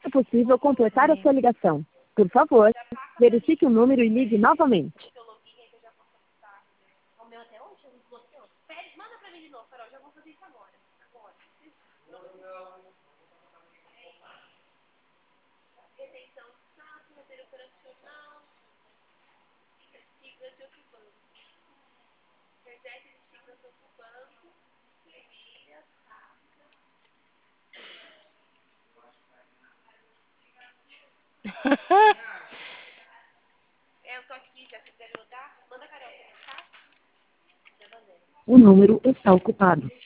é possível completar a sua ligação. Por favor, verifique o número e ligue novamente. O meu até hoje não desbloqueou. Pede, manda pra mim de novo, Carol. Já vou fazer isso agora. Retenção de status, roteiro operacional, siglas de outro banco. Reset de siglas de outro banco. Milhas. Eu tô aqui, já se quiser jogar, manda a Carol. Tá? Já mandei. O número está ocupado.